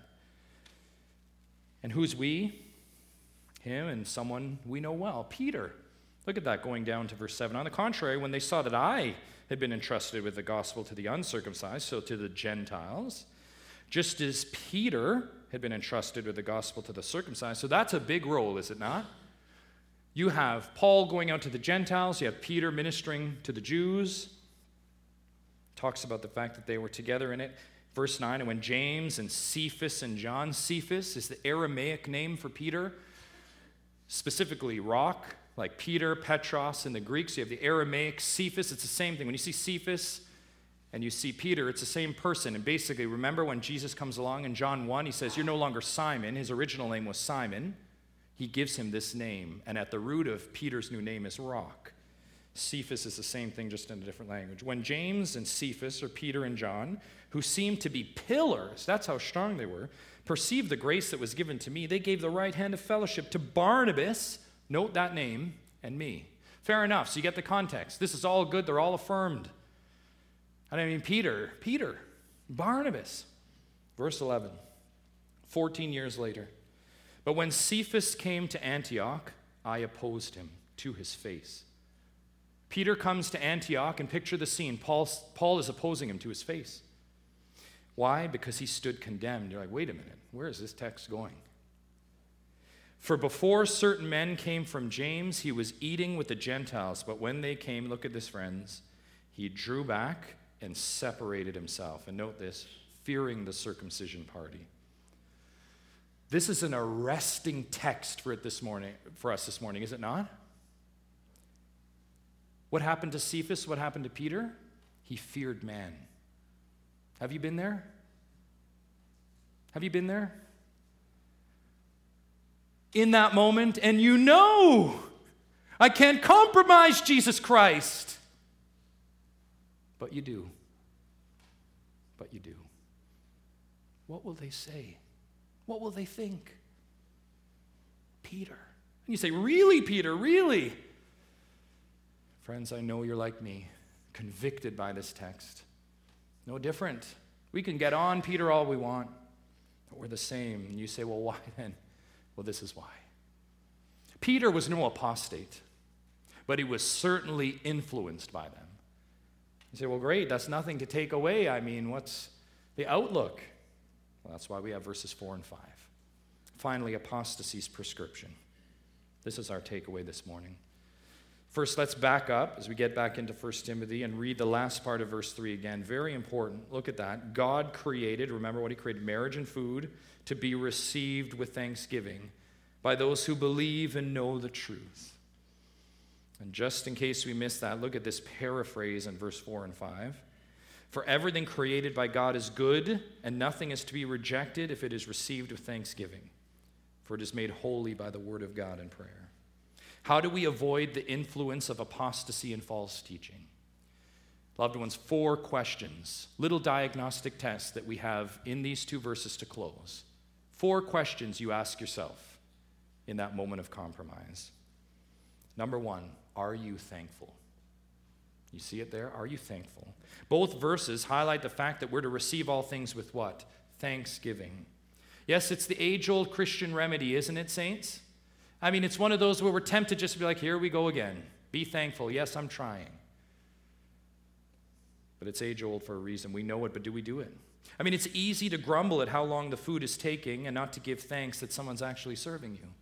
And who's we? Him and someone we know well, Peter. Look at that going down to verse 7. On the contrary, when they saw that I had been entrusted with the gospel to the uncircumcised, so to the Gentiles, just as Peter had been entrusted with the gospel to the circumcised. So that's a big role, is it not? You have Paul going out to the Gentiles. You have Peter ministering to the Jews. Talks about the fact that they were together in it. Verse 9, and when James and Cephas and John, Cephas is the Aramaic name for Peter, specifically rock, like Peter, Petros in the Greeks. You have the Aramaic Cephas. It's the same thing. When you see Cephas and you see Peter, it's the same person. And basically, remember when Jesus comes along in John 1, he says, you're no longer Simon. His original name was Simon. He gives him this name. And at the root of Peter's new name is rock. Cephas is the same thing, just in a different language. When James and Cephas, or Peter and John, who seemed to be pillars, that's how strong they were, perceived the grace that was given to me, they gave the right hand of fellowship to Barnabas, note that name, and me. Fair enough, so you get the context. This is all good, they're all affirmed. And I mean, Peter, Barnabas. Verse 11, 14 years later. But when Cephas came to Antioch, I opposed him to his face. Peter comes to Antioch, and picture the scene. Paul is opposing him to his face. Why? Because he stood condemned. You're like, wait a minute, where is this text going? For before certain men came from James, he was eating with the Gentiles. But when they came, look at this, friends, he drew back and separated himself. And note this, fearing the circumcision party. This is an arresting text for us this morning, is it not? What happened to Cephas? What happened to Peter? He feared man. Have you been there? Have you been there? In that moment, and you know, I can't compromise Jesus Christ. But you do. But you do. What will they say? What will they think? Peter. And you say, really, Peter, really? Friends, I know you're like me, convicted by this text. No different. We can get on Peter all we want, but we're the same. And you say, well, why then? Well, this is why. Peter was no apostate, but he was certainly influenced by them. You say, well, great, that's nothing to take away. I mean, what's the outlook? Well, that's why we have verses 4 and 5. Finally, apostasy's prescription. This is our takeaway this morning. First, let's back up as we get back into 1 Timothy and read the last part of verse 3 again. Very important. Look at that. God created, remember what he created, marriage and food, to be received with thanksgiving by those who believe and know the truth. And just in case we missed that, look at this paraphrase in verse 4 and 5. For everything created by God is good, and nothing is to be rejected if it is received with thanksgiving, for it is made holy by the word of God and prayer. How do we avoid the influence of apostasy and false teaching? Loved ones, 4 questions, little diagnostic tests that we have in these 2 verses to close. 4 questions you ask yourself in that moment of compromise. Number 1, are you thankful? You see it there? Are you thankful? Both verses highlight the fact that we're to receive all things with what? Thanksgiving. Yes, it's the age-old Christian remedy, isn't it, saints? I mean, it's one of those where we're tempted just to be like, here we go again. Be thankful. Yes, I'm trying. But it's age-old for a reason. We know it, but do we do it? I mean, it's easy to grumble at how long the food is taking and not to give thanks that someone's actually serving you.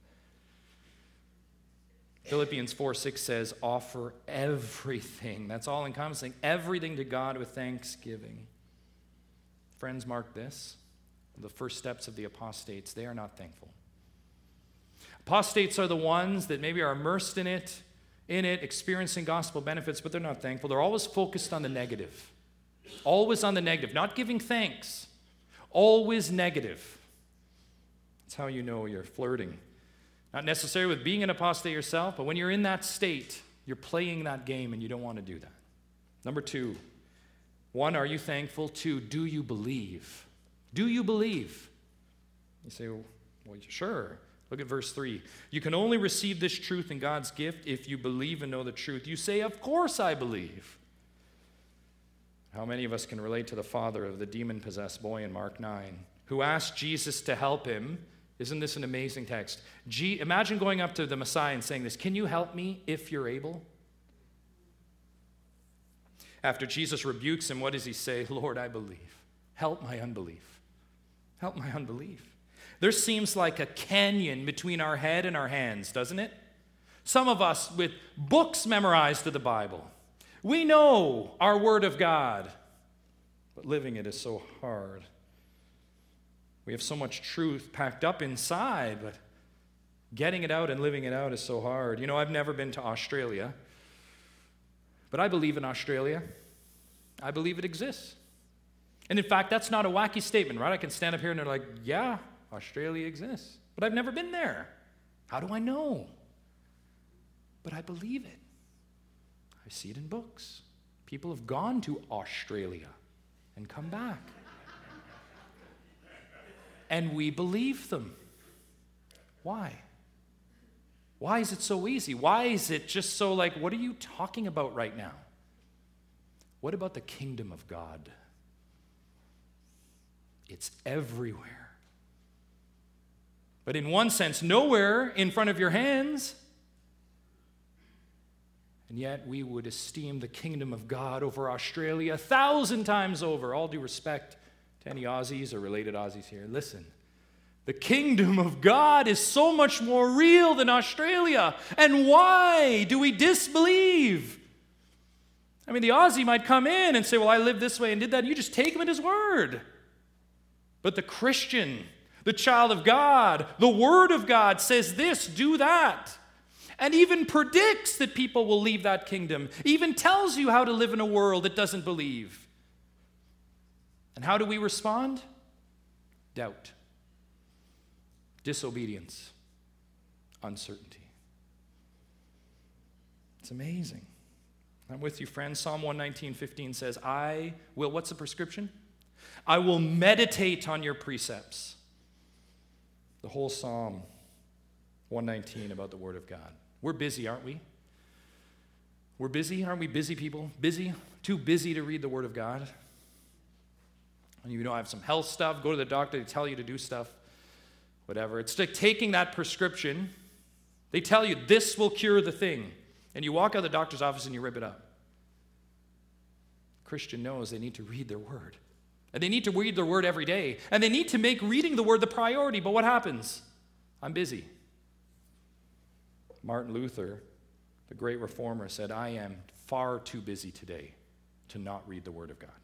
Philippians 4:6 says, offer everything. That's all encompassing. Everything to God with thanksgiving. Friends, mark this. The first steps of the apostates, they are not thankful. Apostates are the ones that maybe are immersed in it, experiencing gospel benefits, but they're not thankful. They're always focused on the negative. Always on the negative, not giving thanks. Always negative. That's how you know you're flirting. Not necessarily with being an apostate yourself, but when you're in that state, you're playing that game and you don't want to do that. Number 2, One, are you thankful? Two, do you believe? Do you believe? You say, well, sure. Look at verse 3. You can only receive this truth in God's gift if you believe and know the truth. You say, of course I believe. How many of us can relate to the father of the demon-possessed boy in Mark 9, who asked Jesus to help him? Isn't this an amazing text? Imagine going up to the Messiah and saying this, can you help me if you're able? After Jesus rebukes him, what does he say? Lord, I believe. Help my unbelief. Help my unbelief. There seems like a canyon between our head and our hands, doesn't it? Some of us with books memorized of the Bible. We know our Word of God, but living it is so hard. We have so much truth packed up inside, but getting it out and living it out is so hard. You know, I've never been to Australia, but I believe in Australia. I believe it exists. And in fact, that's not a wacky statement, right? I can stand up here and they're like, yeah, Australia exists. But I've never been there. How do I know? But I believe it. I see it in books. People have gone to Australia and come back. And we believe them. Why? Why is it so easy? Why is it just so like, what are you talking about right now? What about the kingdom of God? It's everywhere. But in one sense, nowhere in front of your hands. And yet we would esteem the kingdom of God over Australia 1,000 times over. All due respect to any Aussies or related Aussies here. Listen, the kingdom of God is so much more real than Australia. And why do we disbelieve? I mean, the Aussie might come in and say, well, I lived this way and did that. And you just take him at his word. But the Christian, the child of God, the Word of God says this, do that. And even predicts that people will leave that kingdom. Even tells you how to live in a world that doesn't believe. And how do we respond? Doubt. Disobedience. Uncertainty. It's amazing. I'm with you, friends. Psalm 119:15 says, I will, what's the prescription? I will meditate on your precepts. The whole Psalm 119 about the Word of God. We're busy, aren't we? We're busy, aren't we busy people? Busy? Too busy to read the Word of God? And you know, I have some health stuff, go to the doctor, they tell you to do stuff, whatever. It's like taking that prescription, they tell you this will cure the thing, and you walk out of the doctor's office and you rip it up. Christian knows they need to read their Word. And they need to read their Word every day. And they need to make reading the Word the priority. But what happens? I'm busy. Martin Luther, the great reformer, said, I am far too busy today to not read the Word of God.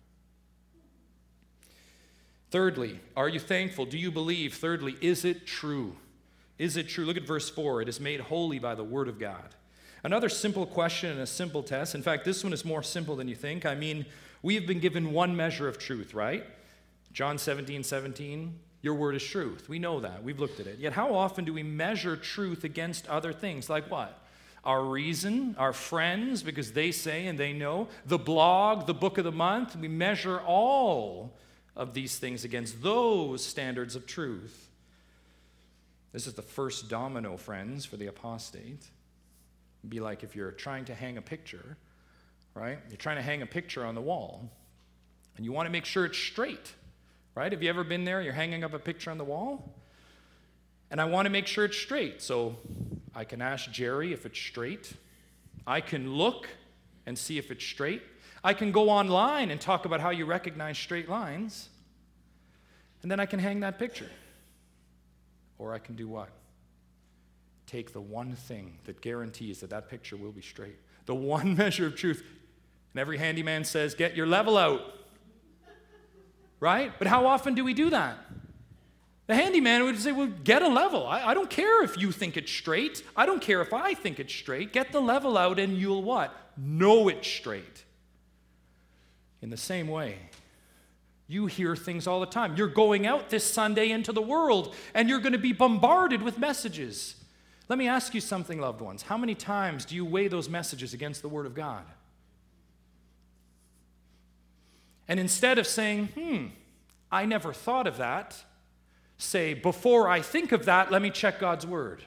Thirdly, are you thankful? Do you believe? Thirdly, is it true? Is it true? Look at verse 4. It is made holy by the Word of God. Another simple question and a simple test. In fact, this one is more simple than you think. I mean, we have been given one measure of truth, right? John 17:17, your word is truth. We know that. We've looked at it. Yet how often do we measure truth against other things? Like what? Our reason, our friends, because they say and they know, the blog, the book of the month. We measure all of these things against those standards of truth. This is the first domino, friends, for the apostate. It'd be like if you're trying to hang a picture, right? You're trying to hang a picture on the wall, and you want to make sure it's straight, right? Have you ever been there? You're hanging up a picture on the wall, and I want to make sure it's straight. So I can ask Jerry if it's straight. I can look and see if it's straight. I can go online and talk about how you recognize straight lines, and then I can hang that picture. Or I can do what? Take the one thing that guarantees that that picture will be straight. The one measure of truth. And every handyman says, get your level out. Right? But how often do we do that? The handyman would say, well, get a level. I don't care if you think it's straight. I don't care if I think it's straight. Get the level out and you'll what? Know it's straight. In the same way, you hear things all the time. You're going out this Sunday into the world and you're going to be bombarded with messages. Let me ask you something, loved ones. How many times do you weigh those messages against the Word of God? And instead of saying, I never thought of that, say, before I think of that, let me check God's word.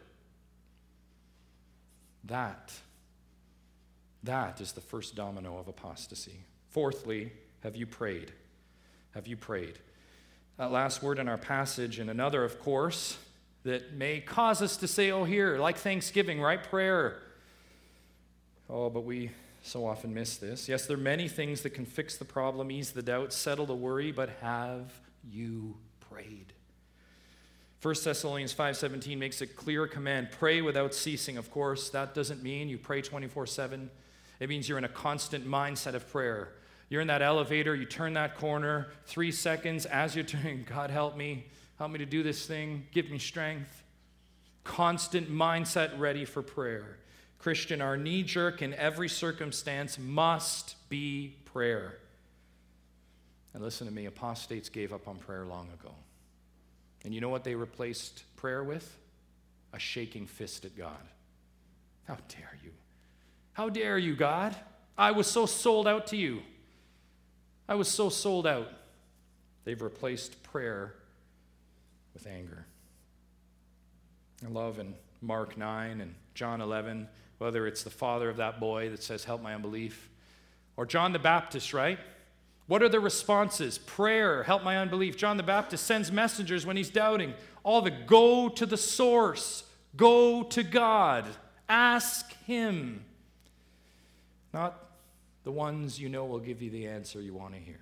That is the first domino of apostasy. Fourthly, have you prayed? Have you prayed? That last word in our passage, and another, of course, that may cause us to say, here, like Thanksgiving, right? Prayer. But we so often miss this. Yes, there are many things that can fix the problem, ease the doubt, settle the worry, but have you prayed? 1 Thessalonians 5:17 makes a clear command. Pray without ceasing. Of course, that doesn't mean you pray 24/7. It means you're in a constant mindset of prayer. You're in that elevator, you turn that corner, 3 seconds as you're turning, God help me to do this thing, give me strength. Constant mindset ready for prayer. Christian, our knee-jerk in every circumstance must be prayer. And listen to me, apostates gave up on prayer long ago. And you know what they replaced prayer with? A shaking fist at God. How dare you? How dare you, God? I was so sold out to you. I was so sold out. They've replaced prayer with anger. I love in Mark 9 and John 11, whether it's the father of that boy that says, help my unbelief, or John the Baptist, right? What are the responses? Prayer, help my unbelief. John the Baptist sends messengers when he's doubting. All the go to the source, go to God, ask him. Not the ones you know will give you the answer you want to hear.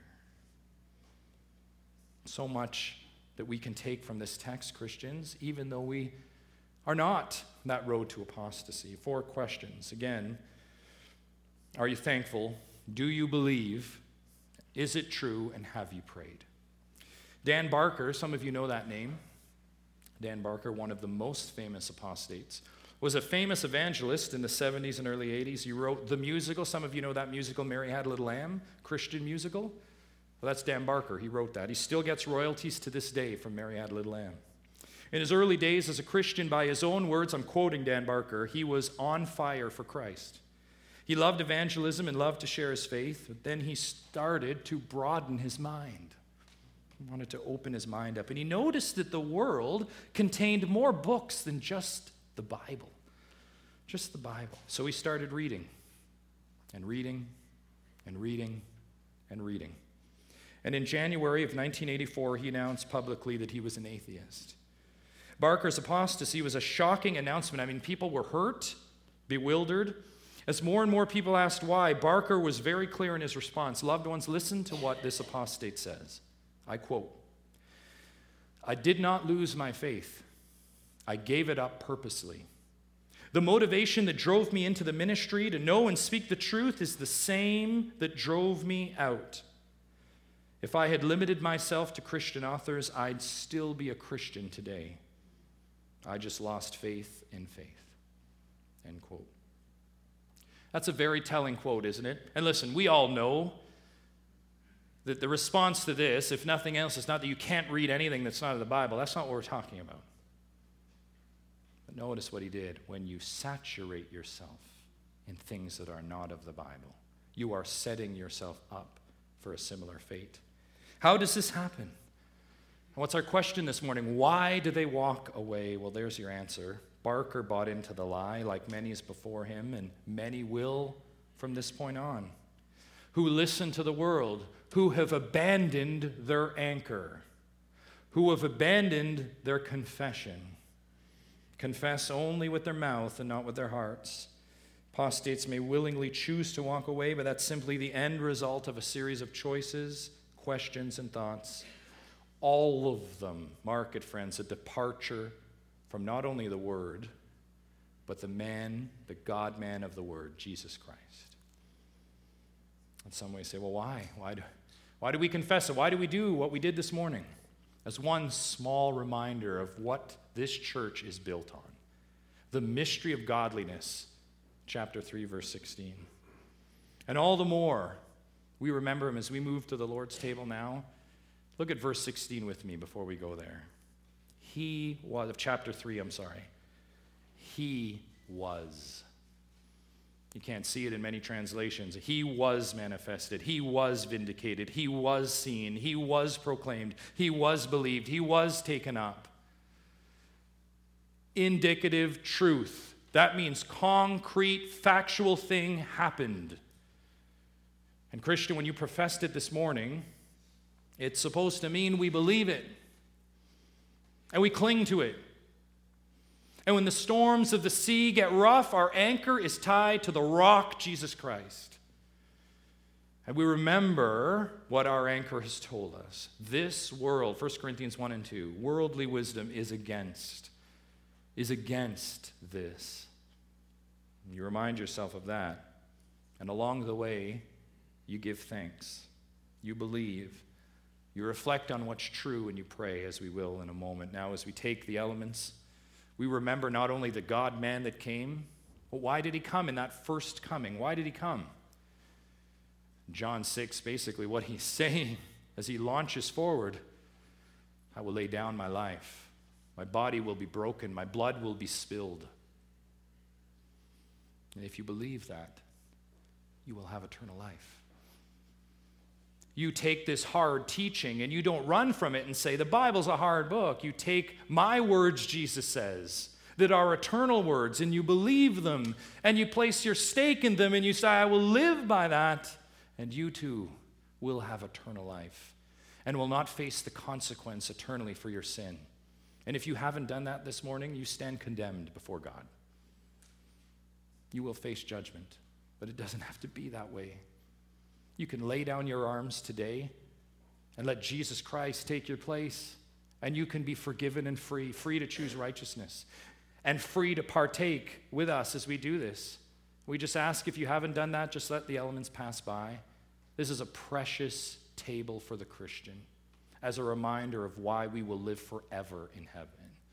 So much that we can take from this text, Christians, even though we are not that road to apostasy. 4 questions. Again, are you thankful? Do you believe? Is it true? And have you prayed? Dan Barker, some of you know that name. Dan Barker, one of the most famous apostates, was a famous evangelist in the 70s and early 80s. He wrote the musical. Some of you know that musical, Mary Had a Little Lamb, Christian musical. Well, that's Dan Barker. He wrote that. He still gets royalties to this day from Mary Had a Little Lamb. In his early days as a Christian, by his own words, I'm quoting Dan Barker, he was on fire for Christ. He loved evangelism and loved to share his faith, but then he started to broaden his mind. He wanted to open his mind up, and he noticed that the world contained more books than just the Bible. Just the Bible. So he started reading, and reading, and reading, and reading. And in January of 1984, he announced publicly that he was an atheist. Barker's apostasy was a shocking announcement. I mean, people were hurt, bewildered. As more and more people asked why, Barker was very clear in his response. Loved ones, listen to what this apostate says. I quote, I did not lose my faith. I gave it up purposely. The motivation that drove me into the ministry to know and speak the truth is the same that drove me out. If I had limited myself to Christian authors, I'd still be a Christian today. I just lost faith in faith. End quote. That's a very telling quote, isn't it? And listen, we all know that the response to this, if nothing else, is not that you can't read anything that's not in the Bible. That's not what we're talking about. But notice what he did. When you saturate yourself in things that are not of the Bible, you are setting yourself up for a similar fate. How does this happen? What's our question this morning? Why do they walk away? Well, there's your answer. Barker bought into the lie, like many as before him, and many will from this point on, who listen to the world, who have abandoned their anchor, who have abandoned their confession, confess only with their mouth and not with their hearts. Apostates may willingly choose to walk away, but that's simply the end result of a series of choices, questions, and thoughts. All of them, mark it, friends, a departure from not only the Word, but the man, the God-man of the Word, Jesus Christ. And some may say, well, why? Why do we confess it? Why do we do what we did this morning? As one small reminder of what this church is built on. The mystery of godliness, chapter 3, verse 16. And all the more, we remember him as we move to the Lord's table now. Look at verse 16 with me before we go there. He was, of chapter 3, I'm sorry. He was. You can't see it in many translations. He was manifested. He was vindicated. He was seen. He was proclaimed. He was believed. He was taken up. Indicative truth. That means concrete, factual thing happened. And Christian, when you professed it this morning, it's supposed to mean we believe it. And we cling to it. And when the storms of the sea get rough, our anchor is tied to the rock, Jesus Christ. And we remember what our anchor has told us. This world, 1 Corinthians 1 and 2, worldly wisdom is against this. And you remind yourself of that. And along the way, you give thanks. You believe. You reflect on what's true, and you pray, as we will in a moment. Now, as we take the elements, we remember not only the God-man that came, but why did he come in that first coming? Why did he come? John 6, basically what he's saying as he launches forward, I will lay down my life. My body will be broken. My blood will be spilled. And if you believe that, you will have eternal life. You take this hard teaching and you don't run from it and say, the Bible's a hard book. You take my words, Jesus says, that are eternal words, and you believe them, and you place your stake in them, and you say, I will live by that, and you too will have eternal life and will not face the consequence eternally for your sin. And if you haven't done that this morning, you stand condemned before God. You will face judgment, but it doesn't have to be that way. You can lay down your arms today and let Jesus Christ take your place, and you can be forgiven and free to choose righteousness, and free to partake with us as we do this. We just ask, if you haven't done that, just let the elements pass by. This is a precious table for the Christian, as a reminder of why we will live forever in heaven.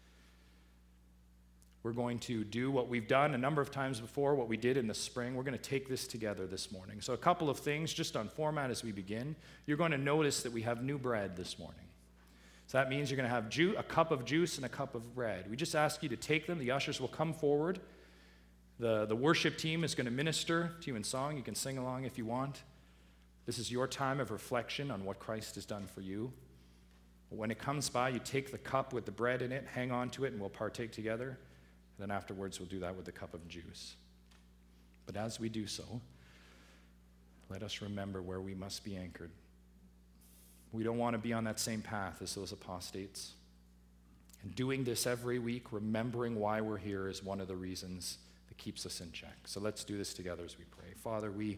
We're going to do what we've done a number of times before, what we did in the spring. We're going to take this together this morning. So a couple of things just on format as we begin. You're going to notice that we have new bread this morning. So that means you're going to have a cup of juice and a cup of bread. We just ask you to take them. The ushers will come forward. The worship team is going to minister to you in song. You can sing along if you want. This is your time of reflection on what Christ has done for you. When it comes by, you take the cup with the bread in it, hang on to it, and we'll partake together. And then afterwards, we'll do that with the cup of juice. But as we do so, let us remember where we must be anchored. We don't want to be on that same path as those apostates. And doing this every week, remembering why we're here, is one of the reasons that keeps us in check. So let's do this together as we pray. Father, we